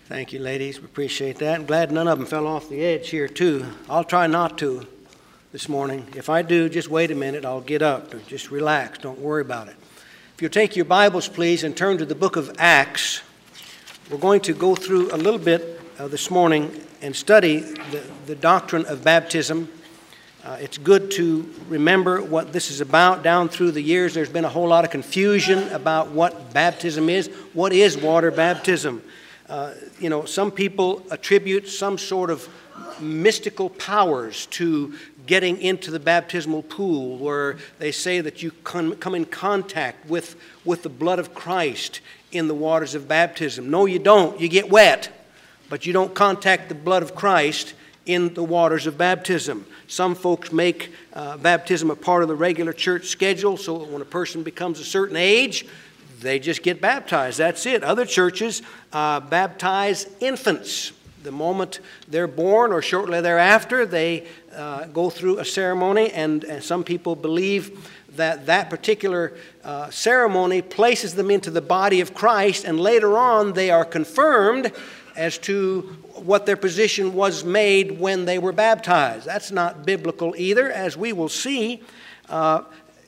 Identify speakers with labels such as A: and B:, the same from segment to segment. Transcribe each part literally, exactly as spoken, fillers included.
A: Thank you, ladies. We appreciate that. I'm glad none of them fell off the edge here, too. I'll try not to this morning. If I do, just wait a minute. I'll get up. Just relax. Don't worry about it. If you'll take your Bibles, please, and turn to the book of Acts. We're going to go through a little bit uh, this morning and study the, the doctrine of baptism. Uh, it's good to remember what this is about. Down through the years, there's been a whole lot of confusion about what baptism is. What is water baptism? Uh, you know, some people attribute some sort of mystical powers to getting into the baptismal pool, where they say that you come, come in contact with, with the blood of Christ in the waters of baptism. No, you don't. You get wet, but you don't contact the blood of Christ in the waters of baptism. Some folks make uh, baptism a part of the regular church schedule, so when a person becomes a certain age, they just get baptized. That's it. Other churches uh, baptize infants. The moment they're born or shortly thereafter, they uh, go through a ceremony, and, and some people believe that that particular uh, ceremony places them into the body of Christ, and later on they are confirmed as to what their position was made when they were baptized. That's not biblical either, as we will see. Uh,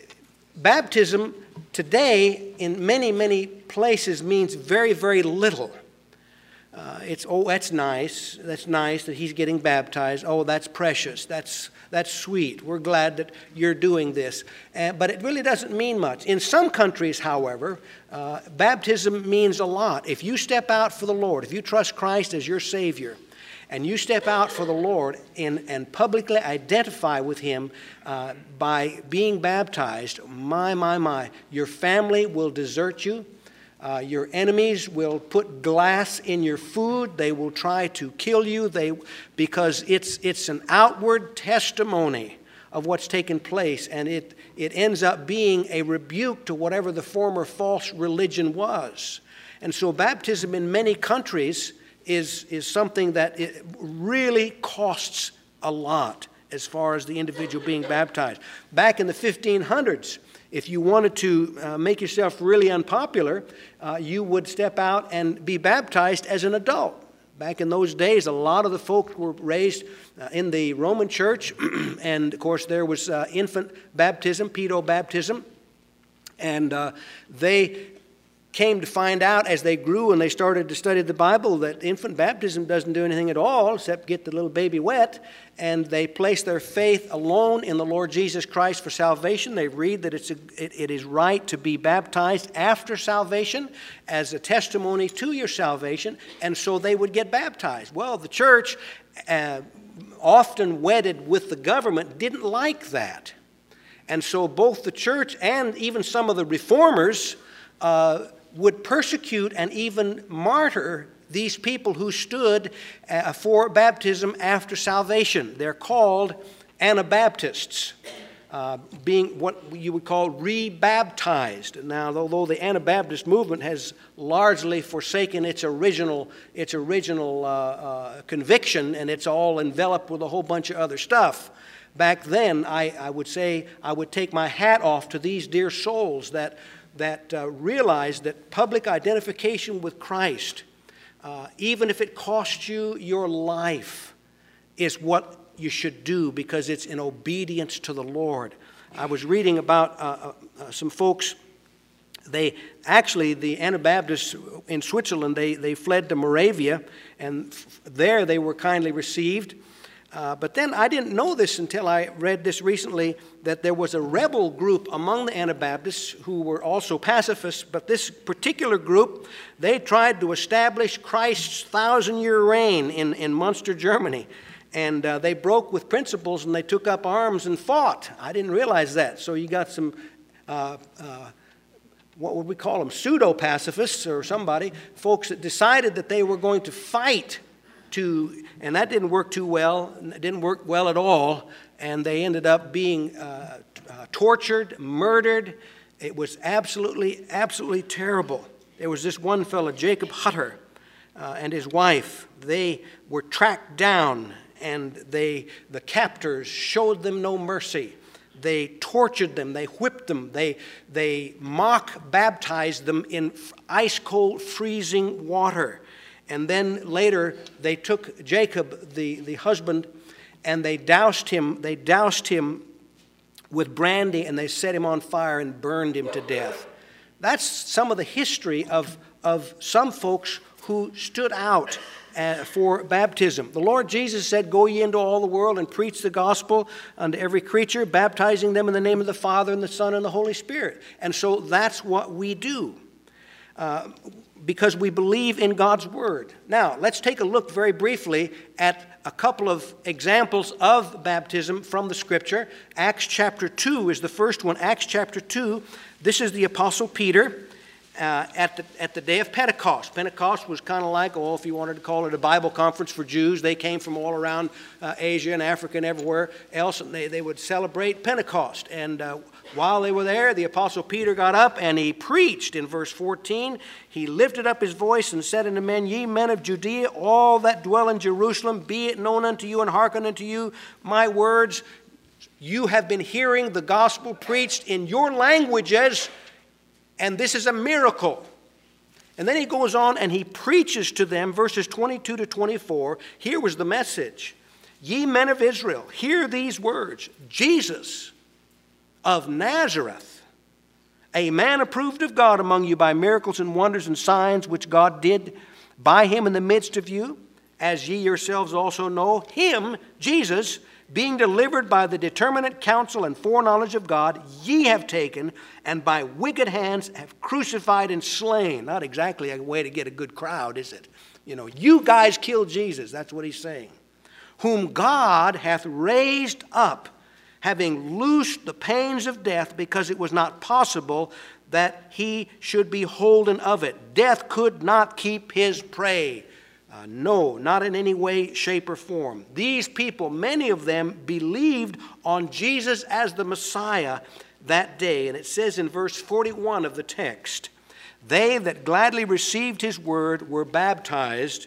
A: baptism today in many, many places means very, very little. Uh, it's, oh, that's nice. That's nice that he's getting baptized. Oh, that's precious. That's, that's sweet. We're glad that you're doing this. Uh, but it really doesn't mean much. In some countries, however, uh, baptism means a lot. If you step out for the Lord, if you trust Christ as your Savior, and you step out for the Lord in, and publicly identify with Him uh, by being baptized, my, my, my, your family will desert you. Uh, your enemies will put glass in your food. They will try to kill you they, because it's, it's an outward testimony of what's taken place, and it, it ends up being a rebuke to whatever the former false religion was. And so baptism in many countries is, is something that it really costs a lot as far as the individual being baptized. Back in the fifteen hundreds, if you wanted to uh, make yourself really unpopular, uh, you would step out and be baptized as an adult. Back in those days, a lot of the folks were raised uh, in the Roman church, and of course there was uh, infant baptism, pedo-baptism, and uh, they came to find out as they grew and they started to study the Bible that infant baptism doesn't do anything at all except get the little baby wet, and they place their faith alone in the Lord Jesus Christ for salvation. They read that it's a, it, it is right to be baptized after salvation as a testimony to your salvation, and so they would get baptized. Well, the church, uh, often wedded with the government, didn't like that. And so both the church and even some of the reformers uh, would persecute and even martyr these people who stood uh, for baptism after salvation. They're called Anabaptists, uh, being what you would call rebaptized. Now, although the Anabaptist movement has largely forsaken its original, its original uh, uh, conviction, and it's all enveloped with a whole bunch of other stuff, back then I, I would say I would take my hat off to these dear souls that that uh, realized that public identification with Christ, uh, even if it costs you your life, is what you should do because it's in obedience to the Lord. I was reading about uh, uh, some folks, they actually, the Anabaptists in Switzerland, they, they fled to Moravia, and there they were kindly received. Uh, but then I didn't know this until I read this recently, that there was a rebel group among the Anabaptists who were also pacifists, but this particular group, they tried to establish Christ's thousand-year reign in, in Munster, Germany. And uh, they broke with principles, and they took up arms and fought. I didn't realize that. So you got some, uh, uh, what would we call them, pseudo-pacifists or somebody, folks that decided that they were going to fight to, and that didn't work too well, it didn't work well at all, and they ended up being uh, uh, tortured, murdered. It was absolutely, absolutely terrible. There was this one fellow, Jacob Hutter, uh, and his wife. They were tracked down, and they, the captors showed them no mercy. They tortured them, they whipped them, they, they mock baptized them in ice-cold, freezing water. And then later they took Jacob, the, the husband, and they doused him, they doused him with brandy, and they set him on fire and burned him to death. That's some of the history of, of some folks who stood out uh, for baptism. The Lord Jesus said, "Go ye into all the world and preach the gospel unto every creature, baptizing them in the name of the Father and the Son and the Holy Spirit." And so that's what we do. Uh, because we believe in God's Word. Now, let's take a look very briefly at a couple of examples of baptism from the Scripture. Acts chapter two is the first one. Acts chapter two, this is the Apostle Peter uh, at, the, at the day of Pentecost. Pentecost was kind of like, oh, if you wanted to call it a Bible conference for Jews. They came from all around uh, Asia and Africa and everywhere else, and they, they would celebrate Pentecost. And uh, while they were there, the Apostle Peter got up and he preached. In verse fourteen, he lifted up his voice and said unto men, "Ye men of Judea, all that dwell in Jerusalem, be it known unto you and hearken unto you my words. You have been hearing the gospel preached in your languages, and this is a miracle." And then he goes on and he preaches to them, verses twenty-two to twenty-four. Here was the message. "Ye men of Israel, hear these words. Jesus of Nazareth, a man approved of God among you by miracles and wonders and signs which God did by him in the midst of you, as ye yourselves also know, him, Jesus, being delivered by the determinate counsel and foreknowledge of God, ye have taken, and by wicked hands have crucified and slain." Not exactly a way to get a good crowd, is it? You know, you guys killed Jesus. That's what he's saying. "Whom God hath raised up, having loosed the pains of death, because it was not possible that he should be holden of it." Death could not keep his prey. Uh, no, not in any way, shape, or form. These people, many of them, believed on Jesus as the Messiah that day. And it says in verse forty-one of the text, "They that gladly received his word were baptized,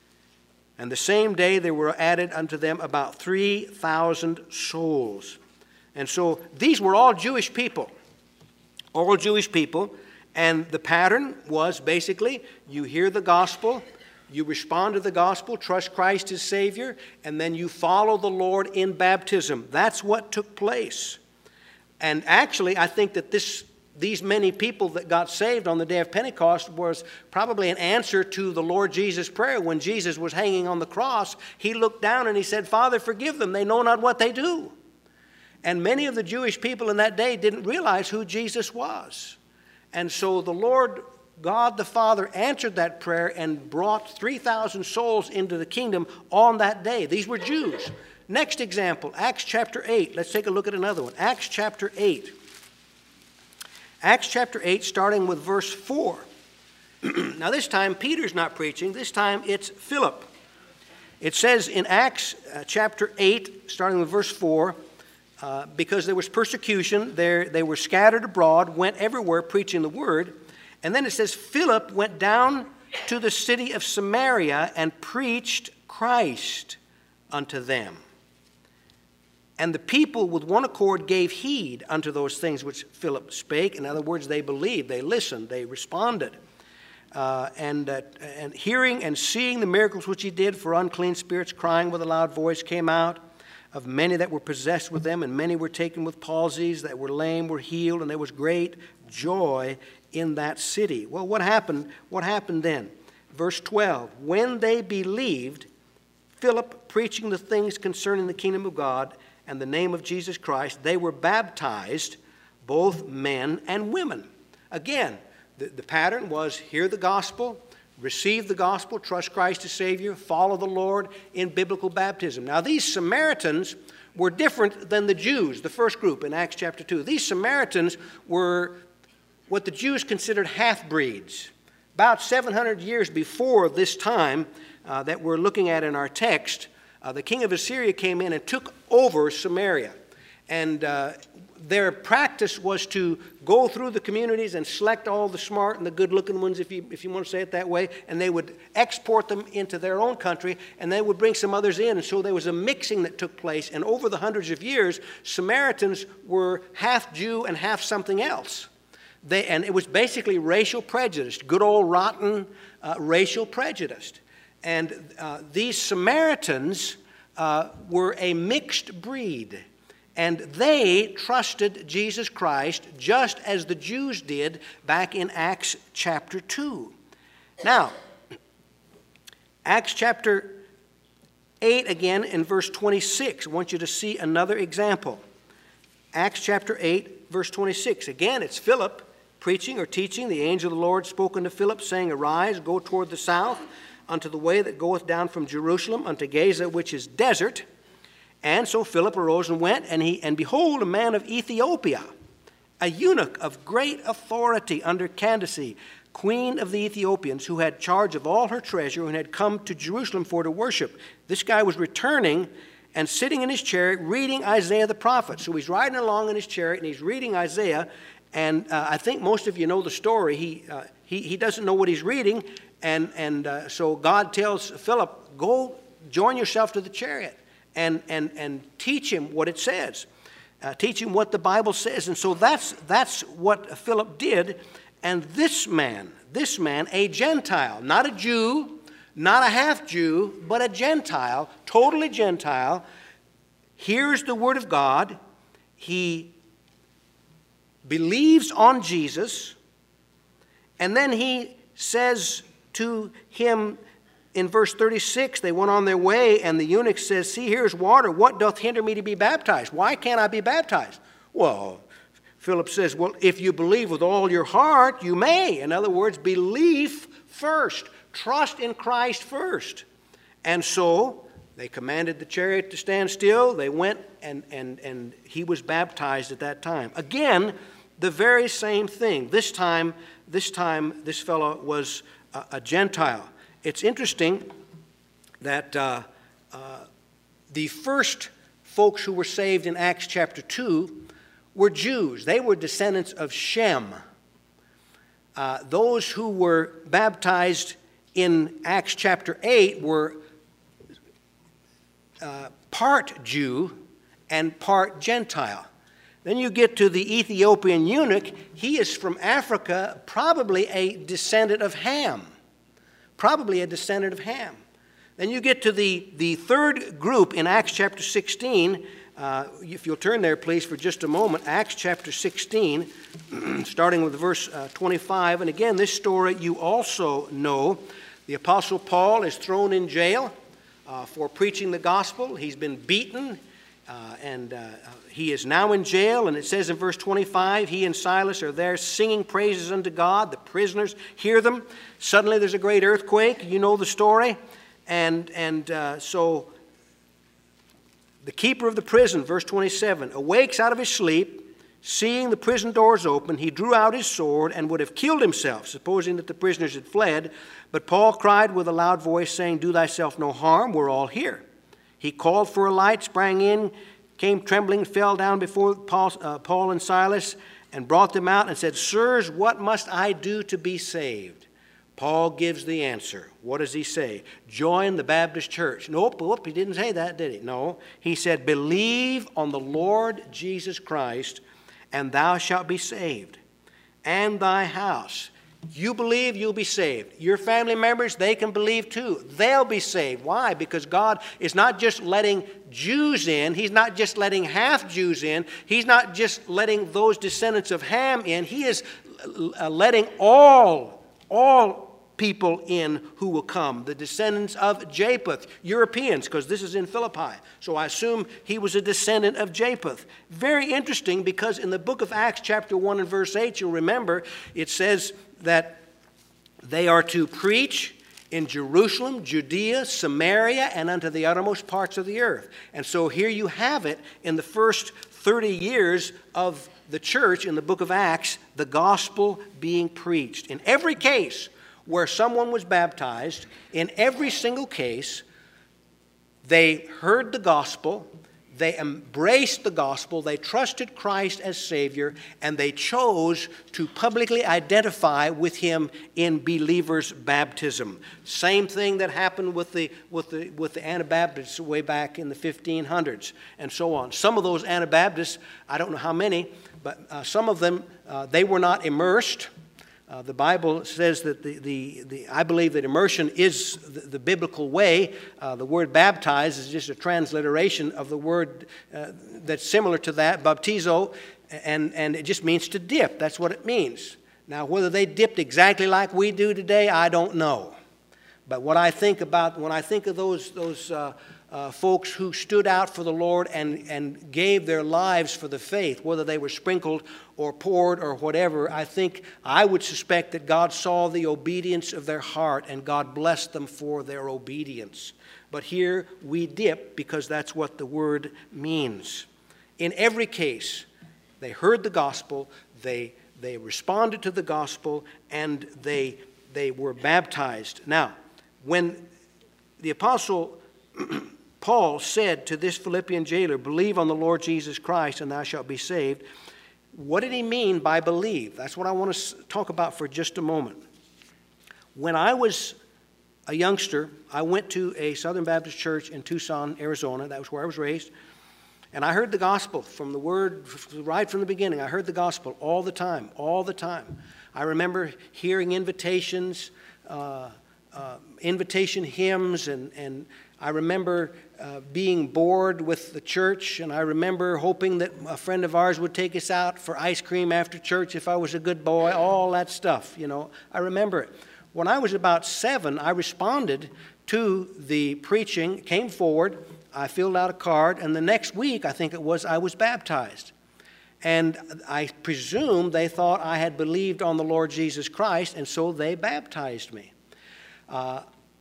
A: and the same day there were added unto them about three thousand souls." And so these were all Jewish people, all Jewish people. And the pattern was basically you hear the gospel, you respond to the gospel, trust Christ as Savior, and then you follow the Lord in baptism. That's what took place. And actually, I think that this, these many people that got saved on the day of Pentecost was probably an answer to the Lord Jesus' prayer. When Jesus was hanging on the cross, he looked down and he said, "Father, forgive them. They know not what they do." And many of the Jewish people in that day didn't realize who Jesus was. And so the Lord God the Father answered that prayer and brought three thousand souls into the kingdom on that day. These were Jews. Next example, Acts chapter eight. Let's take a look at another one. Acts chapter eight. Acts chapter eight, starting with verse four. Now this time, Peter's not preaching. This time it's Philip. It says in Acts uh, chapter eight, starting with verse four, uh, because there was persecution, there, they were scattered abroad, went everywhere preaching the word. And then it says, Philip went down to the city of Samaria and preached Christ unto them. And the people with one accord gave heed unto those things which Philip spake. In other words, they believed, they listened, they responded. Uh, and, uh, and hearing and seeing the miracles which he did, for unclean spirits crying with a loud voice came out of many that were possessed with them, and many were taken with palsies, that were lame were healed, and there was great joy in that city. Well, what happened? What happened then? Verse twelve, when they believed, Philip preaching the things concerning the kingdom of God and the name of Jesus Christ, they were baptized, both men and women. Again, the, the pattern was hear the gospel, receive the gospel, trust Christ as Savior, follow the Lord in biblical baptism. Now, these Samaritans were different than the Jews, the first group in Acts chapter two. These Samaritans were what the Jews considered half-breeds. About seven hundred years before this time uh, that we're looking at in our text, uh, the king of Assyria came in and took over Samaria. And uh, their practice was to go through the communities and select all the smart and the good-looking ones, if you, if you want to say it that way, and they would export them into their own country, and they would bring some others in. And so there was a mixing that took place. And over the hundreds of years, Samaritans were half Jew and half something else. They, and it was basically racial prejudice, good old rotten uh, racial prejudice. and uh, these Samaritans uh, were a mixed breed. And they trusted Jesus Christ just as the Jews did back in Acts chapter two. Now, Acts chapter eight again in verse twenty-six. I want you to see another example. Acts chapter eight, verse twenty-six. Again, it's Philip preaching or teaching. The angel of the Lord spoke unto Philip, saying, Arise, go toward the south, unto the way that goeth down from Jerusalem unto Gaza, which is desert. And so Philip arose and went, and he and behold, a man of Ethiopia, a eunuch of great authority under Candace, queen of the Ethiopians, who had charge of all her treasure, and had come to Jerusalem for to worship. This guy was returning and sitting in his chariot reading Isaiah the prophet. So he's riding along in his chariot, and he's reading Isaiah, and uh, I think most of you know the story. He, uh, he, he doesn't know what he's reading, and, and uh, so God tells Philip, go join yourself to the chariot. And, and, and teach him what it says. Uh, teach him what the Bible says. And so that's, that's what Philip did. And this man, this man, a Gentile, not a Jew, not a half-Jew, but a Gentile, totally Gentile, hears the word of God. He believes on Jesus. And then he says to him, in verse thirty-six, they went on their way, and the eunuch says, See, here's water. What doth hinder me to be baptized? Why can't I be baptized? Well, Philip says, well, if you believe with all your heart, you may. In other words, belief first. Trust in Christ first. And so they commanded the chariot to stand still. They went, and, and, and he was baptized at that time. Again, the very same thing. This time, this time, this fellow was a, a Gentile. It's interesting that uh, uh, the first folks who were saved in Acts chapter two were Jews. They were descendants of Shem. Uh, those who were baptized in Acts chapter eight were uh, part Jew and part Gentile. Then you get to the Ethiopian eunuch. He is from Africa, probably a descendant of Ham. Probably a descendant of Ham. Then you get to the, the third group in Acts chapter sixteen. Uh, if you'll turn there, please, for just a moment. Acts chapter sixteen, starting with verse uh, twenty-five. And again, this story you also know. The Apostle Paul is thrown in jail uh, for preaching the gospel. He's been beaten, uh, and uh, he is now in jail. And it says in verse twenty-five, he and Silas are there singing praises unto God. The prisoners hear them. Suddenly there's a great earthquake. You know the story. And, and uh, so the keeper of the prison, verse twenty-seven, awakes out of his sleep. Seeing the prison doors open, he drew out his sword and would have killed himself, supposing that the prisoners had fled. But Paul cried with a loud voice, saying, Do thyself no harm, we're all here. He called for a light, sprang in, came trembling, fell down before Paul, uh, Paul and Silas, and brought them out and said, Sirs, what must I do to be saved? Paul gives the answer. What does he say? Join the Baptist church. Nope, nope, he didn't say that, did he? No. He said, Believe on the Lord Jesus Christ, and thou shalt be saved, and thy house. You believe, you'll be saved. Your family members, they can believe too. They'll be saved. Why? Because God is not just letting Jews in. He's not just letting half-Jews in. He's not just letting those descendants of Ham in. He is letting all, all people in who will come, the descendants of Japheth, Europeans, because this is in Philippi. So I assume he was a descendant of Japheth. Very interesting, because in the book of Acts chapter one and verse eight, you'll remember, it says that they are to preach in Jerusalem, Judea, Samaria, and unto the uttermost parts of the earth. And so here you have it in the first thirty years of the church in the book of Acts, the gospel being preached. In every case where someone was baptized, in every single case, they heard the gospel, they embraced the gospel, they trusted Christ as Savior, and they chose to publicly identify with Him in believers' baptism. Same thing that happened with the, with the, with the Anabaptists way back in the fifteen hundreds, and so on. Some of those Anabaptists, I don't know how many, but uh, some of them, uh, they were not immersed. Uh, the Bible says that the, the, the I believe that immersion is the, the biblical way. Uh, the word baptize is just a transliteration of the word uh, that's similar to that, baptizo, and, and it just means to dip. That's what it means. Now, whether they dipped exactly like we do today, I don't know. But what I think about, when I think of those, those uh, uh, folks who stood out for the Lord and, and gave their lives for the faith, whether they were sprinkled or poured or whatever, I think, I would suspect that God saw the obedience of their heart and God blessed them for their obedience. But here we dip because that's what the word means. In every case, they heard the gospel, they, they responded to the gospel, and they, they were baptized. Now, when the apostle Paul said to this Philippian jailer, believe on the Lord Jesus Christ and thou shalt be saved, what did he mean by believe? That's what I want to talk about for just a moment. When I was a youngster, I went to a Southern Baptist church in Tucson, Arizona. That was where I was raised. And I heard the gospel from the word, right from the beginning. I heard the gospel all the time, all the time. I remember hearing invitations, uh, uh, invitation hymns, and, and I remember uh, being bored with the church, and I remember hoping that a friend of ours would take us out for ice cream after church if I was a good boy, all that stuff, you know. I remember it. When I was about seven, I responded to the preaching, came forward, I filled out a card, and the next week, I think it was, I was baptized. And I presume they thought I had believed on the Lord Jesus Christ, and so they baptized me. Uh,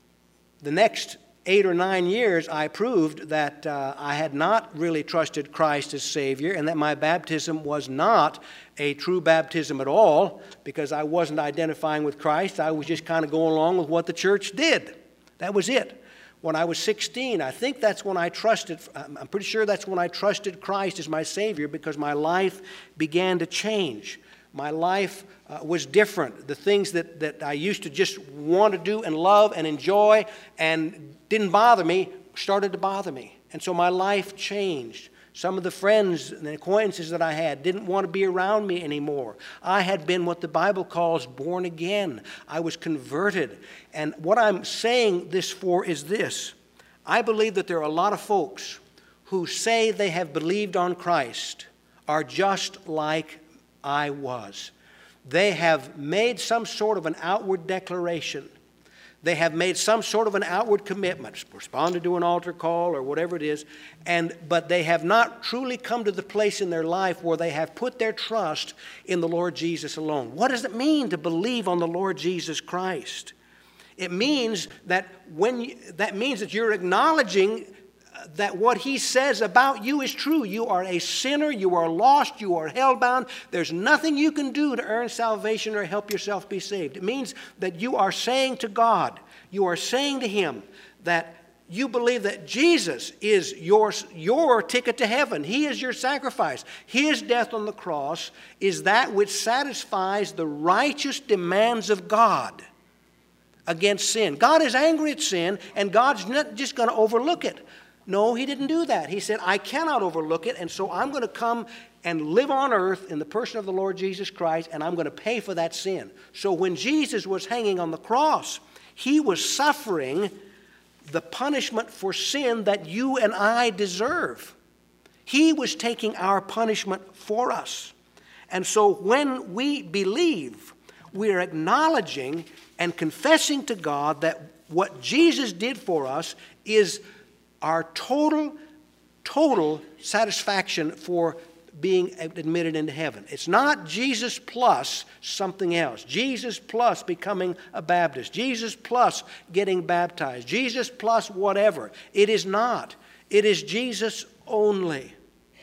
A: the next eight or nine years, I proved that uh, I had not really trusted Christ as Savior and that my baptism was not a true baptism at all because I wasn't identifying with Christ. I was just kind of going along with what the church did. That was it. When I was sixteen, I think that's when I trusted, I'm pretty sure that's when I trusted Christ as my Savior because my life began to change. My life uh, was different. The things that, that I used to just want to do and love and enjoy and didn't bother me started to bother me. And so my life changed. Some of the friends and acquaintances that I had didn't want to be around me anymore. I had been what the Bible calls born again. I was converted. And what I'm saying this for is this. I believe that there are a lot of folks who say they have believed on Christ are just like I was. They have made some sort of an outward declaration. They have made some sort of an outward commitment, responded to an altar call or whatever it is, and but they have not truly come to the place in their life where they have put their trust in the Lord Jesus alone. What does it mean to believe on the Lord Jesus Christ? It means that when you, that means that you're acknowledging that what he says about you is true. You are a sinner, you are lost, you are hellbound. There's nothing you can do to earn salvation or help yourself be saved. It means that you are saying to God, you are saying to him that you believe that Jesus is your, your ticket to heaven. He is your sacrifice. His death on the cross is that which satisfies the righteous demands of God against sin. God is angry at sin, and God's not just going to overlook it. No, he didn't do that. He said, I cannot overlook it, and so I'm going to come and live on earth in the person of the Lord Jesus Christ, and I'm going to pay for that sin. So when Jesus was hanging on the cross, he was suffering the punishment for sin that you and I deserve. He was taking our punishment for us. And so when we believe, we are acknowledging and confessing to God that what Jesus did for us is our total, total satisfaction for being admitted into heaven. It's not Jesus plus something else. Jesus plus becoming a Baptist. Jesus plus getting baptized. Jesus plus whatever. It is not. It is Jesus only.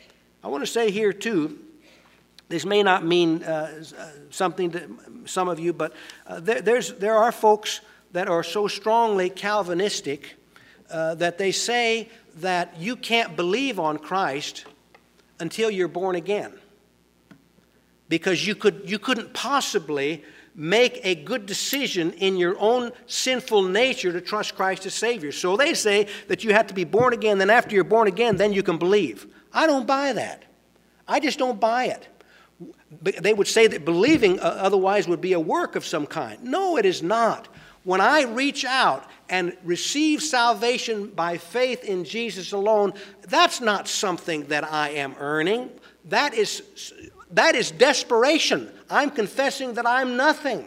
A: I want to say here too, this may not mean uh, something to some of you, but uh, there, there's, there are folks that are so strongly Calvinistic Uh, that they say that you can't believe on Christ until you're born again. Because you, could, you couldn't possibly make a good decision in your own sinful nature to trust Christ as Savior. So they say that you have to be born again, then after you're born again, then you can believe. I don't buy that. I just don't buy it. They would say that believing otherwise would be a work of some kind. No, it is not. When I reach out and receive salvation by faith in Jesus alone, that's not something that I am earning. That is, that is desperation. I'm confessing that I'm nothing.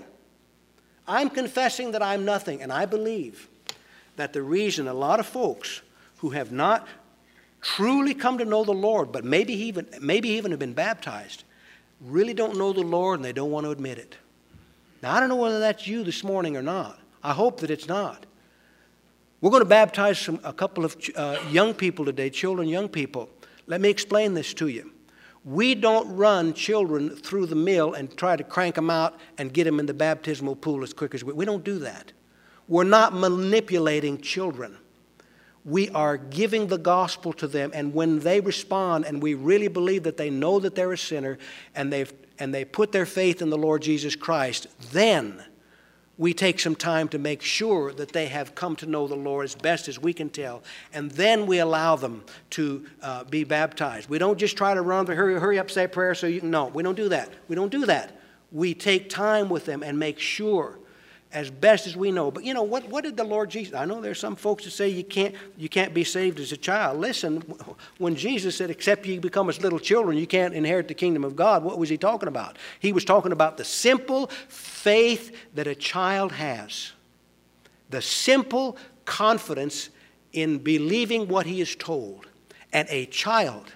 A: I'm confessing that I'm nothing. And I believe that the reason a lot of folks who have not truly come to know the Lord, but maybe even, maybe even have been baptized, really don't know the Lord and they don't want to admit it. Now, I don't know whether that's you this morning or not. I hope that it's not. We're going to baptize some, a couple of uh, young people today, children, young people. Let me explain this to you. We don't run children through the mill and try to crank them out and get them in the baptismal pool as quick as we. We don't do that. We're not manipulating children. We are giving the gospel to them, and when they respond and we really believe that they know that they're a sinner and they've and they put their faith in the Lord Jesus Christ, then we take some time to make sure that they have come to know the Lord as best as we can tell. And then we allow them to uh, be baptized. We don't just try to run the hurry, hurry up, say a prayer so you can. No, we don't do that. We don't do that. We take time with them and make sure as best as we know. But you know, what, what did the Lord Jesus, I know there's some folks that say you can't, you can't be saved as a child. Listen, when Jesus said, except you become as little children, you can't inherit the kingdom of God, what was he talking about? He was talking about the simple faith that a child has. The simple confidence in believing what he is told. And a child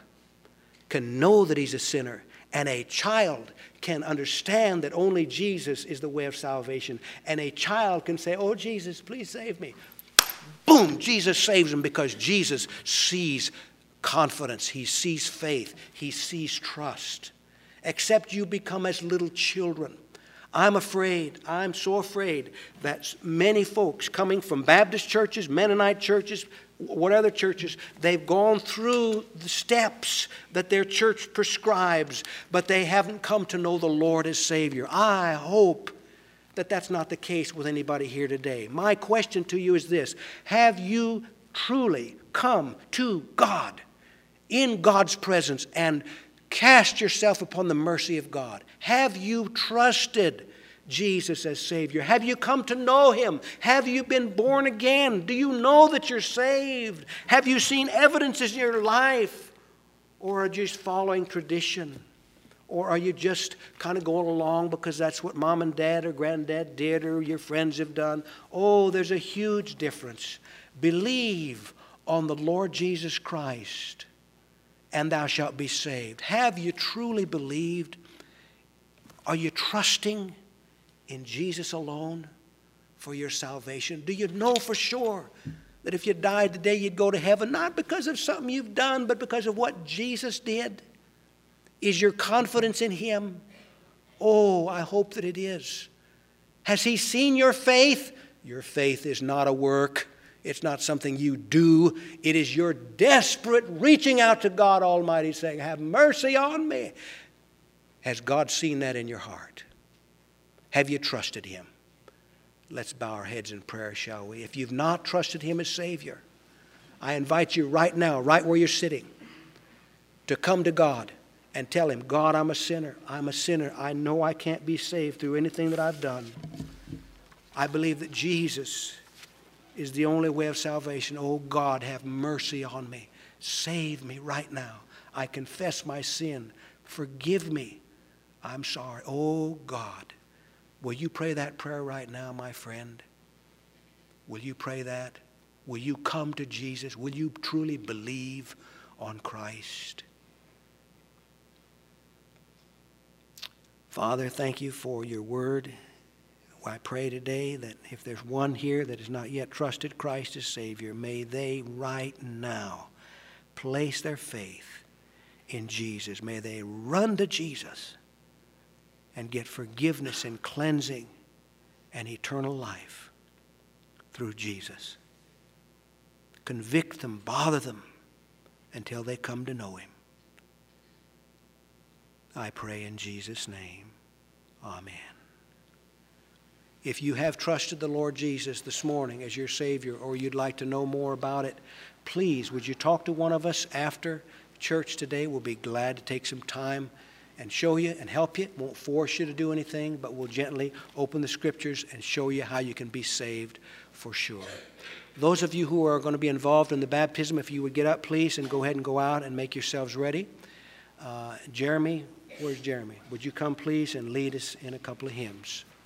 A: can know that he's a sinner. And a child can understand that only Jesus is the way of salvation. And a child can say, oh, Jesus, please save me. Boom, Jesus saves him because Jesus sees confidence. He sees faith. He sees trust. Except you become as little children. I'm afraid, I'm so afraid that many folks coming from Baptist churches, Mennonite churches, what other churches, they've gone through the steps that their church prescribes, but they haven't come to know the Lord as Savior. I hope that that's not the case with anybody here today. My question to you is this: have you truly come to God in God's presence and cast yourself upon the mercy of God? Have you trusted Jesus as Savior? Have you come to know Him? Have you been born again? Do you know that you're saved? Have you seen evidences in your life? Or are you just following tradition? Or are you just kind of going along because that's what mom and dad or granddad did or your friends have done? Oh, there's a huge difference. Believe on the Lord Jesus Christ, and thou shalt be saved. Have you truly believed? Are you trusting in Jesus alone for your salvation? Do you know for sure that if you died today you'd go to heaven, not because of something you've done, but because of what Jesus did? Is your confidence in Him? Oh, I hope that it is. Has He seen your faith? Your faith is not a work. It's not something you do. It is your desperate reaching out to God Almighty saying, have mercy on me. Has God seen that in your heart? Have you trusted Him? Let's bow our heads in prayer, shall we? If you've not trusted Him as Savior, I invite you right now, right where you're sitting, to come to God and tell Him, God, I'm a sinner. I'm a sinner. I know I can't be saved through anything that I've done. I believe that Jesus is the only way of salvation. Oh, God, have mercy on me. Save me right now. I confess my sin. Forgive me. I'm sorry. Oh, God. Will you pray that prayer right now, my friend? Will you pray that? Will you come to Jesus? Will you truly believe on Christ? Father, thank you for your word. I pray today that if there's one here that has not yet trusted Christ as Savior, may they right now place their faith in Jesus. May they run to Jesus and get forgiveness and cleansing and eternal life through Jesus. Convict them, bother them until they come to know Him. I pray in Jesus' name. Amen. If you have trusted the Lord Jesus this morning as your Savior, or you'd like to know more about it, please, would you talk to one of us after church today? We'll be glad to take some time and show you and help you. Won't force you to do anything, but we'll gently open the Scriptures and show you how you can be saved for sure. Those of you who are going to be involved in the baptism, if you would get up, please, and go ahead and go out and make yourselves ready. Uh, Jeremy, where's Jeremy? Would you come, please, and lead us in a couple of hymns?